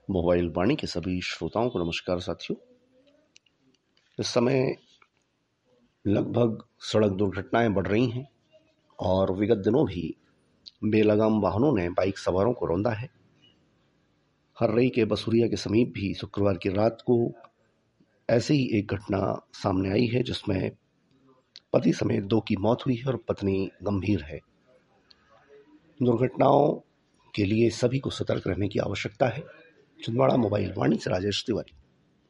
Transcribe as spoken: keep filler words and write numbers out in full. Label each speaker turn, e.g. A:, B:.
A: Mobile वाणी के सभी श्रोताओं को नमस्कार साथियों। इस समय लगभग सड़क दुर्घटनाएं बढ़ रही हैं और विगत दिनों भी बेलगाम वाहनों ने बाइक सवारों को रौंदा है। हर्रई के बसुरिया के समीप भी शुक्रवार की रात को ऐसी ही एक घटना सामने आई है जिसमें पति समेत दो की मौत हुई है और पत्नी गंभीर है। दुर्घटनाओं के लिए सभी को सतर्क रहने की आवश्यकता है। छिंदवाड़ा मोबाइल वाणी से राजेश तिवारी।